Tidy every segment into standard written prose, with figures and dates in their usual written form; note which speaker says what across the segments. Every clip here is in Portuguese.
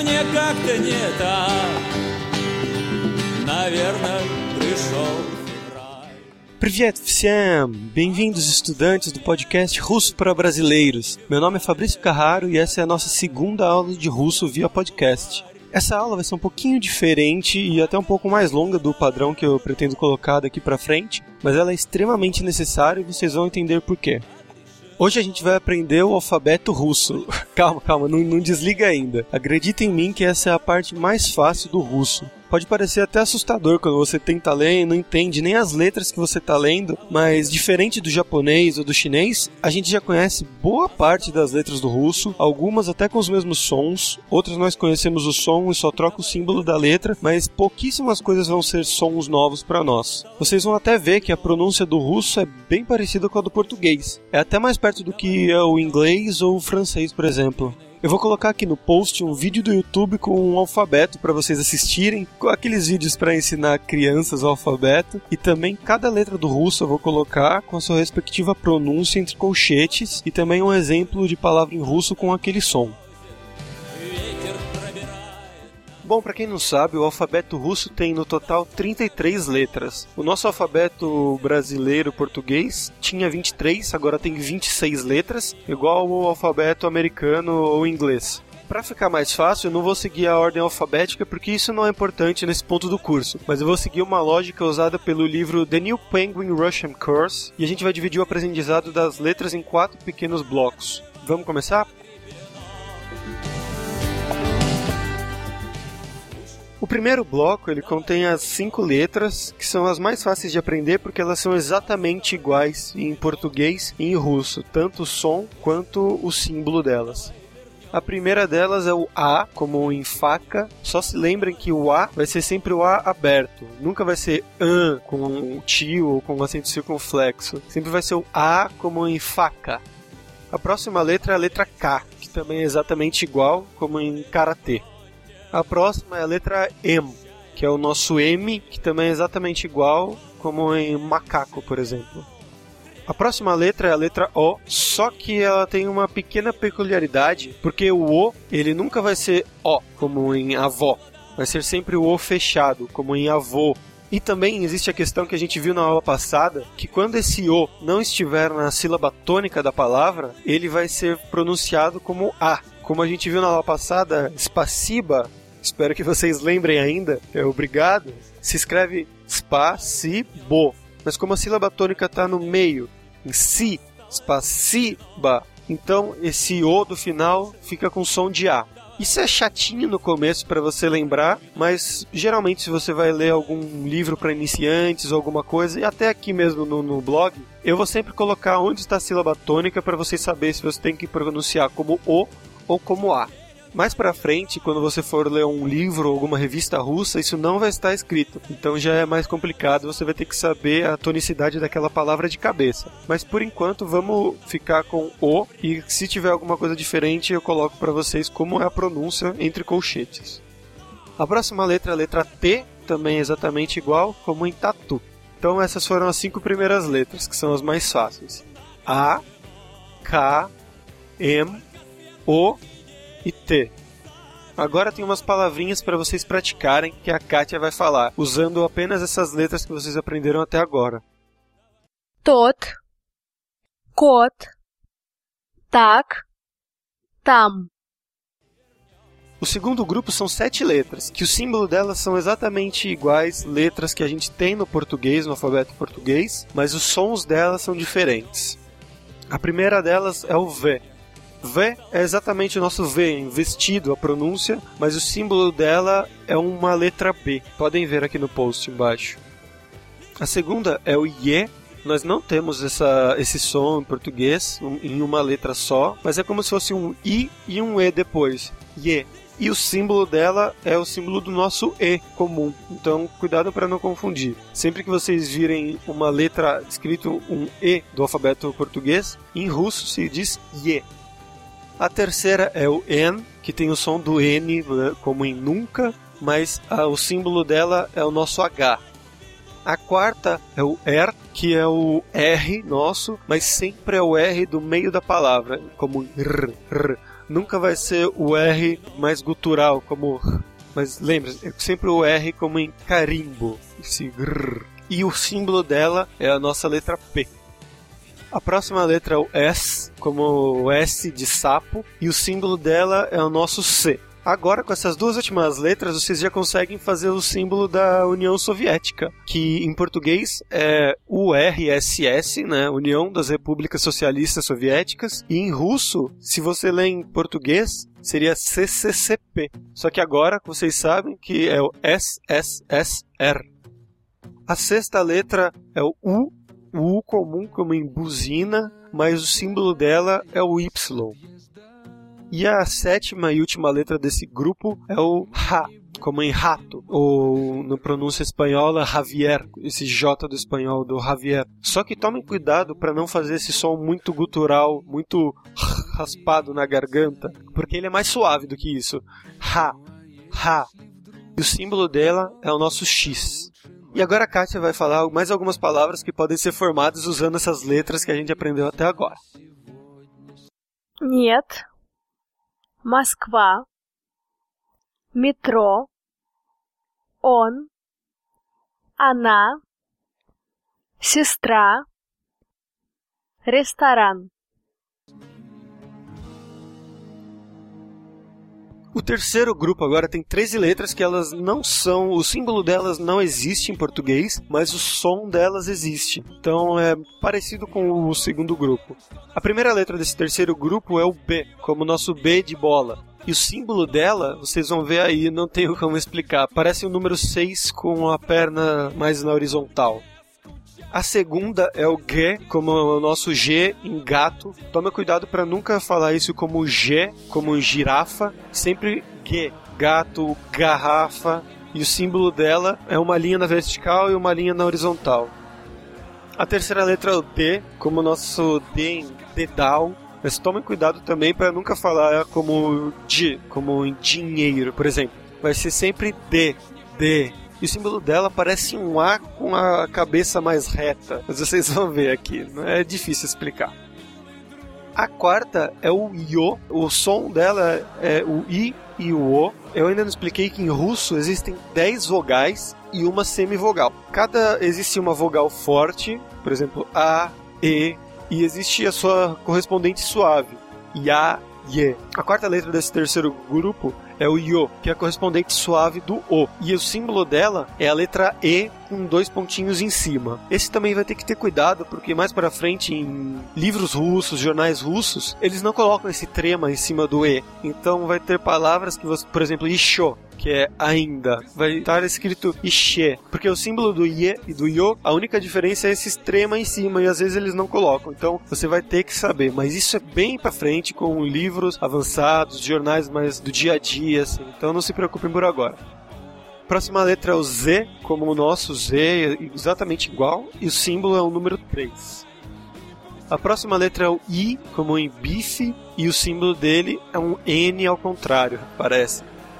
Speaker 1: мне как-то не так. Наверное, пришел февраль.
Speaker 2: Привет, всем! Bem-vindos, estudantes do podcast Russo para Brasileiros. Meu nome é Fabrício Carraro e essa é a nossa segunda aula de russo via podcast. Essa aula vai ser um pouquinho diferente e até um pouco mais longa do padrão que eu pretendo colocar daqui pra frente, mas ela é extremamente necessária e vocês vão entender por quê. Hoje a gente vai aprender o alfabeto russo. Calma, não desliga ainda. Acredita em mim que essa é a parte mais fácil do russo. Pode parecer até assustador quando você tenta ler e não entende nem as letras que você está lendo, mas diferente do japonês ou do chinês, a gente já conhece boa parte das letras do russo, algumas até com os mesmos sons, outras nós conhecemos o som e só troca o símbolo da letra, mas pouquíssimas coisas vão ser sons novos para nós. Vocês vão até ver que a pronúncia do russo é bem parecida com a do português. É até mais perto do que é o inglês ou o francês, por exemplo. Eu vou colocar aqui no post um vídeo do YouTube com um alfabeto para vocês assistirem, com aqueles vídeos para ensinar crianças o alfabeto, e também cada letra do russo eu vou colocar com a sua respectiva pronúncia entre colchetes e também um exemplo de palavra em russo com aquele som. Bom, para quem não sabe, o alfabeto russo tem no total 33 letras. O nosso alfabeto brasileiro português tinha 23, agora tem 26 letras, igual o alfabeto americano ou inglês. Para ficar mais fácil, eu não vou seguir a ordem alfabética porque isso não é importante nesse ponto do curso, mas eu vou seguir uma lógica usada pelo livro The New Penguin Russian Course e a gente vai dividir o aprendizado das letras em 4 pequenos blocos. Vamos começar? O primeiro bloco ele contém as 5 letras, que são as mais fáceis de aprender porque elas são exatamente iguais em português e em russo, tanto o som quanto o símbolo delas. A primeira delas é o A, como em faca, só se lembrem que o A vai ser sempre o A aberto, nunca vai ser AN com um tio ou com um acento circunflexo, sempre vai ser o A como em faca. A próxima letra é a letra K, que também é exatamente igual como em karatê. A próxima é a letra M, que é o nosso M, que também é exatamente igual como em macaco, por exemplo. A próxima letra é a letra O, só que ela tem uma pequena peculiaridade, porque o O ele nunca vai ser O, como em avó, vai ser sempre o O fechado, como em avô. E também existe a questão que a gente viu na aula passada, que quando esse O não estiver na sílaba tônica da palavra, ele vai ser pronunciado como A. Como a gente viu na aula passada, spasiba, espero que vocês lembrem ainda, é obrigado, se escreve spasibo. Mas como a sílaba tônica está no meio, em si, spasiba, então esse O do final fica com som de A. Isso é chatinho no começo para você lembrar, mas geralmente se você vai ler algum livro para iniciantes ou alguma coisa, e até aqui mesmo no blog, eu vou sempre colocar onde está a sílaba tônica para vocês saberem se você tem que pronunciar como O ou como A. Mais pra frente, quando você for ler um livro ou alguma revista russa, isso não vai estar escrito. Então já é mais complicado, você vai ter que saber a tonicidade daquela palavra de cabeça. Mas por enquanto vamos ficar com O, e se tiver alguma coisa diferente eu coloco pra vocês como é a pronúncia entre colchetes. A próxima letra é a letra T, também é exatamente igual como em tatu. Então essas foram as 5 primeiras letras, que são as mais fáceis. A, K, M, O e T. Agora tem umas palavrinhas para vocês praticarem que a Kátia vai falar, usando apenas essas letras que vocês aprenderam até agora.
Speaker 3: Тот, кот, так, там.
Speaker 2: O segundo grupo são 7 letras, que o símbolo delas são exatamente iguais letras que a gente tem no português, no alfabeto português, mas os sons delas são diferentes. A primeira delas é o V. V é exatamente o nosso V, em vestido, a pronúncia, mas o símbolo dela é uma letra B. Podem ver aqui no post embaixo. A segunda é o Y. Nós não temos esse som em português, em uma letra só, mas é como se fosse um I e um E depois. Y. E o símbolo dela é o símbolo do nosso E comum. Então, cuidado para não confundir. Sempre que vocês virem uma letra escrito um E do alfabeto português, em russo se diz Y. A terceira é o N, que tem o som do N, né, como em nunca, mas o símbolo dela é o nosso H. A quarta é o R, que é o R nosso, mas sempre é o R do meio da palavra, como R. nunca vai ser o R mais gutural, como... Mas lembra, é sempre o R como em carimbo, esse grrr. E o símbolo dela é a nossa letra P. A próxima letra é o S, como o S de sapo, e o símbolo dela é o nosso C. Agora, com essas duas últimas letras, vocês já conseguem fazer o símbolo da União Soviética, que em português é URSS, né? União das Repúblicas Socialistas Soviéticas, e em russo, se você ler em português, seria CCCP. Só que agora vocês sabem que é o SSSR. A sexta letra é o U comum como em buzina, mas o símbolo dela é o Y. E a sétima e última letra desse grupo é o H, como em rato, ou no pronúncia espanhola, Javier, esse J do espanhol do Javier. Só que tomem cuidado para não fazer esse som muito gutural, muito raspado na garganta, porque ele é mais suave do que isso. Ha. E o símbolo dela é o nosso X. E agora a Kátia vai falar mais algumas palavras que podem ser formadas usando essas letras que a gente aprendeu até agora.
Speaker 3: Нет, Москва, метро, он, она, сестра, ресторан.
Speaker 2: O terceiro grupo agora tem 13 letras que elas não são... O símbolo delas não existe em português, mas o som delas existe. Então é parecido com o segundo grupo. A primeira letra desse terceiro grupo é o B, como o nosso B de bola. E o símbolo dela, vocês vão ver aí, não tenho como explicar. Parece o número 6 com a perna mais na horizontal. A segunda é o G, como o nosso G em gato. Tome cuidado para nunca falar isso como G, como girafa. Sempre G, gato, garrafa. E o símbolo dela é uma linha na vertical e uma linha na horizontal. A terceira letra é o D, como o nosso D em dedal. Mas tome cuidado também para nunca falar como D, como em dinheiro, por exemplo. Vai ser sempre D. E o símbolo dela parece um A com a cabeça mais reta. Mas vocês vão ver aqui, não é difícil explicar. A quarta é o Yo. O som dela é o I e o O. Eu ainda não expliquei que em russo existem 10 vogais e uma semivogal. Existe uma vogal forte, por exemplo, A, E, e existe a sua correspondente suave, Ya, Ye. A quarta letra desse terceiro grupo é o Yo, que é a correspondente suave do O. E o símbolo dela é a letra E com 2 pontinhos em cima. Esse também vai ter que ter cuidado, porque mais para frente em livros russos, jornais russos, eles não colocam esse trema em cima do E. Então vai ter palavras que você, por exemplo, Isho, que é ainda, vai estar escrito Ishe, porque o símbolo do Ye e do Yo, a única diferença é esse trema em cima, e às vezes eles não colocam. Então você vai ter que saber, mas isso é bem pra frente com livros avançados, jornais mais do dia a dia, assim. Então não se preocupem por agora. Próxima letra é o Z, como o nosso Z, é exatamente igual, e o símbolo é o número 3. A próxima letra é o I, como em bife, e o símbolo dele é um N ao contrário, parece.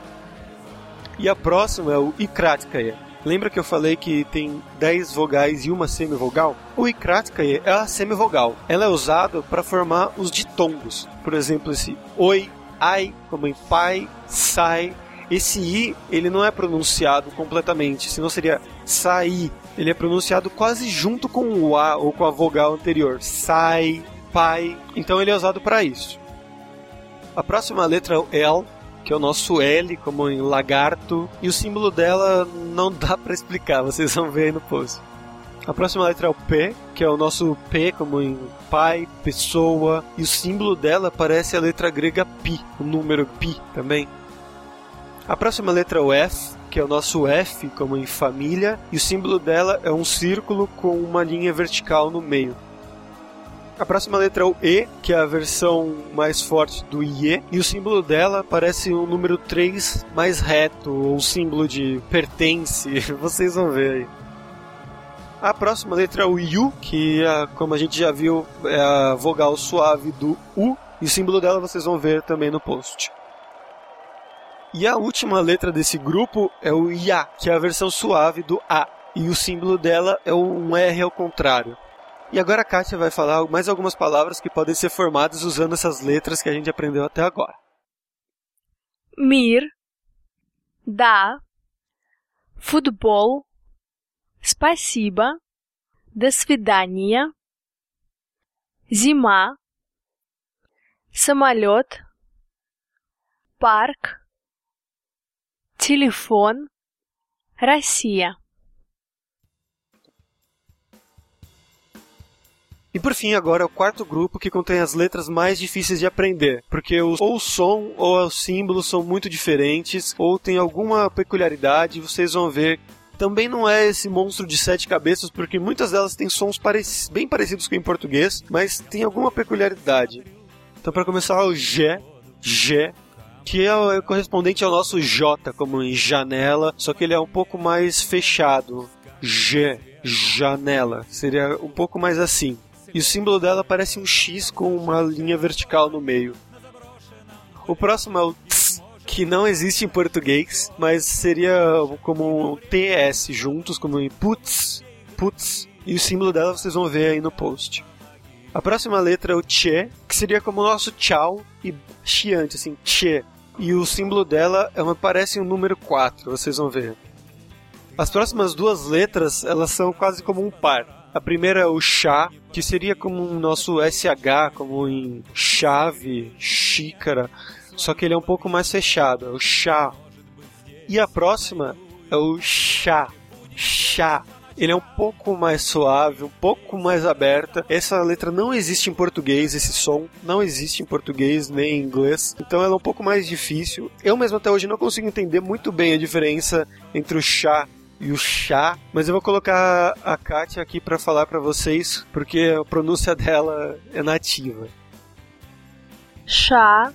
Speaker 2: E a próxima é o Ikratskaya. Lembra que eu falei que tem 10 vogais e uma semivogal? O Ikratskaya é a semivogal. Ela é usada para formar os ditongos. Por exemplo, esse oi, ai, como em pai, sai. Esse I, ele não é pronunciado completamente, senão seria sai. Ele é pronunciado quase junto com o A ou com a vogal anterior. Sai, pai. Então ele é usado para isso. A próxima letra é o L, que é o nosso L, como em lagarto, e o símbolo dela não dá para explicar, vocês vão ver aí no post. A próxima letra é o P, que é o nosso P, como em pai, pessoa, e o símbolo dela parece a letra grega pi, o número pi também. A próxima letra é o F, que é o nosso F, como em família, e o símbolo dela é um círculo com uma linha vertical no meio. A próxima letra é o E, que é a versão mais forte do IE, e o símbolo dela parece um número 3 mais reto, ou um símbolo de pertence, vocês vão ver aí. A próxima letra é o U, que, como a gente já viu, é a vogal suave do U, e o símbolo dela vocês vão ver também no post. E a última letra desse grupo é o IA, que é a versão suave do A, e o símbolo dela é um R ao contrário. E agora a Kátia vai falar mais algumas palavras que podem ser formadas usando essas letras que a gente aprendeu até agora.
Speaker 3: Мир. Да. Футбол. Спасибо. До свидания. Зима. Самолет. Парк. Телефон. Россия.
Speaker 2: E por fim, agora, o quarto grupo que contém as letras mais difíceis de aprender, porque ou o som ou o símbolo são muito diferentes, ou tem alguma peculiaridade, vocês vão ver. Também não é esse monstro de 7 cabeças, porque muitas delas têm sons bem parecidos com em português, mas tem alguma peculiaridade. Então, para começar, o G, que é o correspondente ao nosso J, como em janela, só que ele é um pouco mais fechado. G, janela, seria um pouco mais assim. E o símbolo dela parece um X com uma linha vertical no meio. O próximo é o TS, que não existe em português, mas seria como um TS juntos, como em putz. E o símbolo dela vocês vão ver aí no post. A próxima letra é o Tchê, que seria como o nosso tchau e chiante, assim, Tchê. E o símbolo dela parece um número 4, vocês vão ver. As próximas duas letras, elas são quase como um par. A primeira é o chá, que seria como o nosso SH, como em chave, xícara, só que ele é um pouco mais fechado, é o chá. E a próxima é o chá. Ele é um pouco mais suave, um pouco mais aberta. Essa letra não existe em português, esse som não existe em português nem em inglês, então ela é um pouco mais difícil. Eu mesmo até hoje não consigo entender muito bem a diferença entre o chá e o chá, mas eu vou colocar a Kátia aqui para falar para vocês, porque a pronúncia dela é nativa.
Speaker 3: Chá.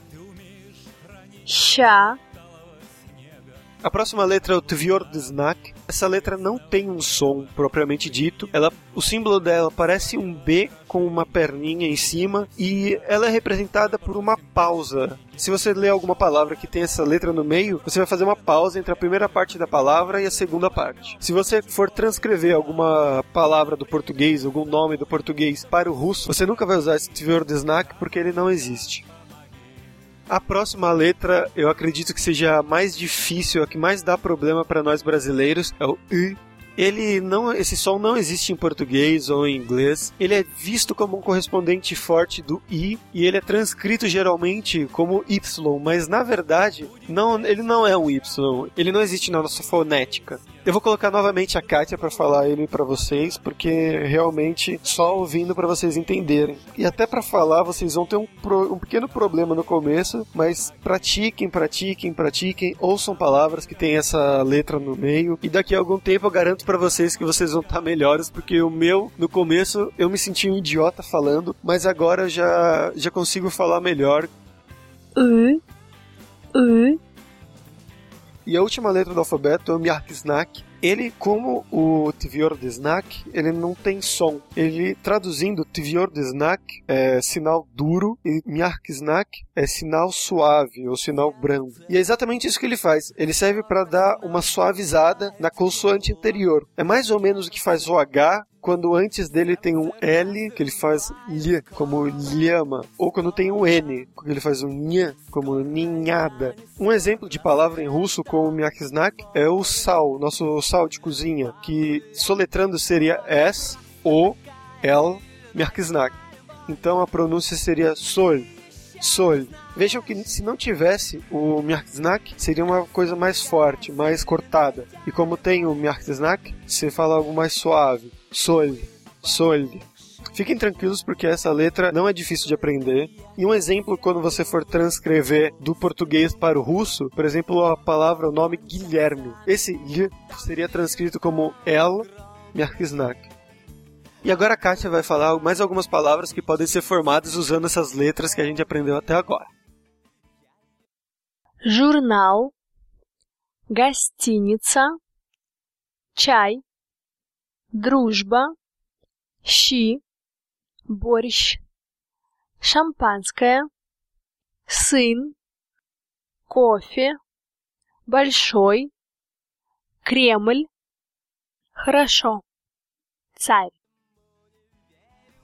Speaker 2: A próxima letra é o Tvrd-znak. Essa letra não tem um som propriamente dito. O símbolo dela parece um B com uma perninha em cima e ela é representada por uma pausa. Se você ler alguma palavra que tem essa letra no meio, você vai fazer uma pausa entre a primeira parte da palavra e a segunda parte. Se você for transcrever alguma palavra do português, algum nome do português para o russo, você nunca vai usar esse Tvrd-znak porque ele não existe. A próxima letra, eu acredito que seja a mais difícil, a que mais dá problema para nós brasileiros, é o I. Esse som não existe em português ou em inglês. Ele é visto como um correspondente forte do I e ele é transcrito geralmente como Y, mas na verdade ele não é um Y. Ele não existe na nossa fonética. Eu vou colocar novamente a Kátia para falar ele para vocês, porque realmente só ouvindo para vocês entenderem. E até para falar vocês vão ter um pequeno problema no começo, mas pratiquem, ouçam palavras que tem essa letra no meio e daqui a algum tempo eu garanto para vocês que vocês vão estar melhores, porque o meu, no começo, eu me senti um idiota falando, mas agora eu já consigo falar melhor. E a última letra do alfabeto é o Mjark-znak. Ele, como o Tvrd-znak, ele não tem som. Ele, traduzindo, Tvrd-znak é sinal duro e Mjark-znak é sinal suave ou sinal brando. E é exatamente isso que ele faz. Ele serve para dar uma suavizada na consoante anterior. É mais ou menos o que faz o H quando antes dele tem um L, que ele faz L, como lhama, ou quando tem um N, que ele faz um N, como ninhada. Um exemplo de palavra em russo com o Mjark-znak é o sal, nosso sal de cozinha, que soletrando seria S, O, L, Mjark-znak. Então a pronúncia seria sol. Vejam que se não tivesse o Mjark-znak, seria uma coisa mais forte, mais cortada. E como tem o Mjark-znak, você fala algo mais suave. Sol. Fiquem tranquilos porque essa letra não é difícil de aprender. E um exemplo, quando você for transcrever do português para o russo, por exemplo, a palavra, o nome Guilherme. Esse L seria transcrito como L, Mjark-znak. E agora a Kátia vai falar mais algumas palavras que podem ser formadas usando essas letras que a gente aprendeu até agora.
Speaker 3: Журнал. Гостиница. Чай. Дружба. Щи. Борщ. Шампанское. Сын. Кофе. Большой. Кремль. Хорошо. Царь.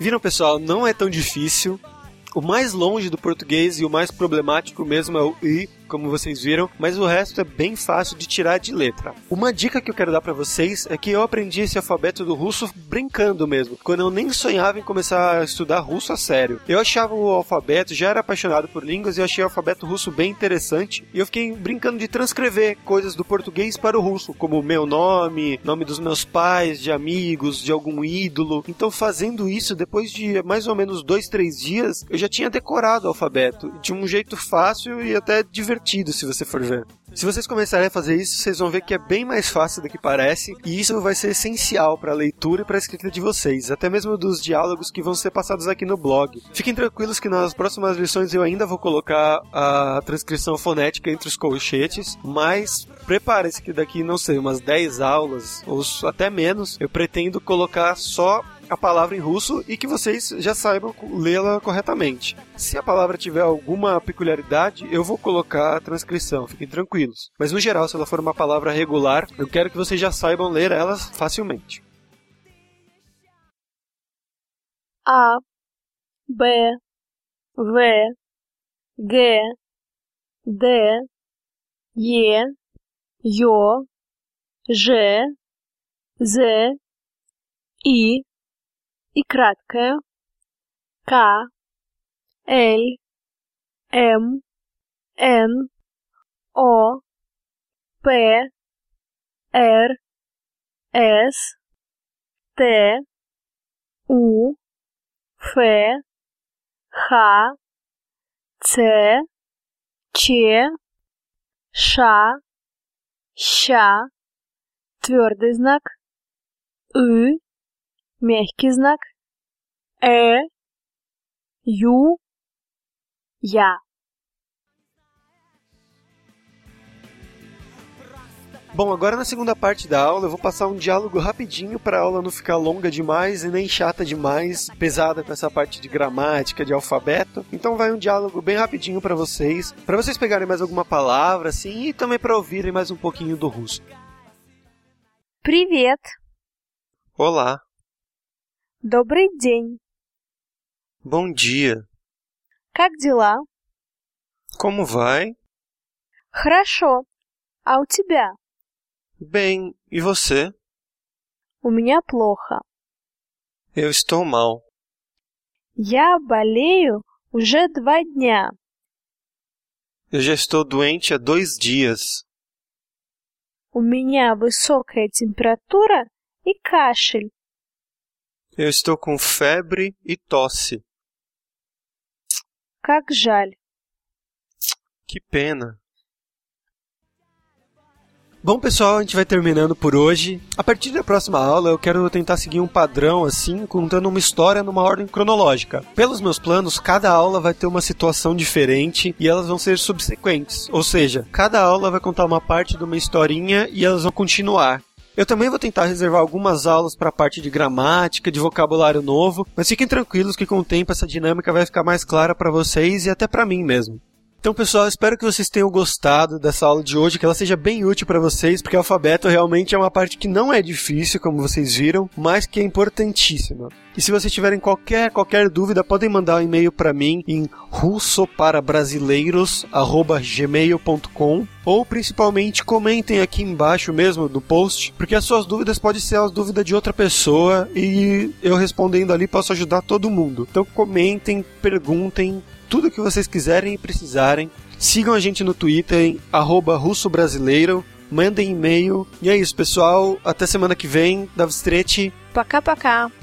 Speaker 2: Viram, pessoal? Não é tão difícil. O mais longe do português e o mais problemático mesmo é o I, como vocês viram, mas o resto é bem fácil de tirar de letra. Uma dica que eu quero dar pra vocês é que eu aprendi esse alfabeto do russo brincando mesmo, quando eu nem sonhava em começar a estudar russo a sério. Eu achava o alfabeto, já era apaixonado por línguas e eu achei o alfabeto russo bem interessante, e eu fiquei brincando de transcrever coisas do português para o russo, como meu nome, nome dos meus pais, de amigos, de algum ídolo. Então, fazendo isso, depois de mais ou menos 2-3 dias, eu já tinha decorado o alfabeto, de um jeito fácil e até divertido, se você for ver. Se vocês começarem a fazer isso, vocês vão ver que é bem mais fácil do que parece, e isso vai ser essencial para a leitura e para a escrita de vocês, até mesmo dos diálogos que vão ser passados aqui no blog. Fiquem tranquilos que nas próximas lições eu ainda vou colocar a transcrição fonética entre os colchetes, mas prepare-se que daqui, não sei, umas 10 aulas, ou até menos, eu pretendo colocar só a palavra em russo e que vocês já saibam lê-la corretamente. Se a palavra tiver alguma peculiaridade, eu vou colocar a transcrição, fiquem tranquilos. Mas no geral, se ela for uma palavra regular, eu quero que vocês já saibam ler elas facilmente.
Speaker 3: A, B, V, G, D, E, Ё, Ж, Z, I, и краткое К, Л, М, Н, О, П, Р, С, Т, У, Ф, Х, Ц, Ч, Ш, Щ, твердый знак, И, мягкий знак, Ю, Я.
Speaker 2: Bom, agora na segunda parte da aula eu vou passar um diálogo rapidinho para a aula não ficar longa demais e nem chata demais, pesada com essa parte de gramática, de alfabeto. Então vai um diálogo bem rapidinho para vocês pegarem mais alguma palavra assim e também para ouvirem mais um pouquinho do russo.
Speaker 3: Привет.
Speaker 2: Olá.
Speaker 3: Добрый день.
Speaker 2: Bom dia.
Speaker 3: Как дела?
Speaker 2: Como vai?
Speaker 3: Хорошо. А у тебя?
Speaker 2: Bem, e você?
Speaker 3: У меня плохо.
Speaker 2: Eu estou mal.
Speaker 3: Я болею уже 2 дня.
Speaker 2: Eu já estou doente há 2 dias.
Speaker 3: У меня высокая температура и кашель.
Speaker 2: Eu estou com febre e tosse.
Speaker 3: Как жаль.
Speaker 2: Que pena. Bom, pessoal, a gente vai terminando por hoje. A partir da próxima aula, eu quero tentar seguir um padrão, assim, contando uma história numa ordem cronológica. Pelos meus planos, cada aula vai ter uma situação diferente e elas vão ser subsequentes. Ou seja, cada aula vai contar uma parte de uma historinha e elas vão continuar. Eu também vou tentar reservar algumas aulas para a parte de gramática, de vocabulário novo, mas fiquem tranquilos que com o tempo essa dinâmica vai ficar mais clara para vocês e até para mim mesmo. Então, pessoal, espero que vocês tenham gostado dessa aula de hoje, que ela seja bem útil para vocês, porque o alfabeto realmente é uma parte que não é difícil, como vocês viram, mas que é importantíssima. E se vocês tiverem qualquer dúvida, podem mandar um e-mail para mim em russoparabrasileiros@gmail.com ou principalmente comentem aqui embaixo mesmo do post, porque as suas dúvidas podem ser as dúvidas de outra pessoa e eu respondendo ali posso ajudar todo mundo. Então comentem, perguntem, tudo que vocês quiserem e precisarem. Sigam a gente no Twitter em @russobrasileiro, mandem e-mail. E é isso, pessoal. Até semana que vem. До встречи.
Speaker 3: Пока-пока.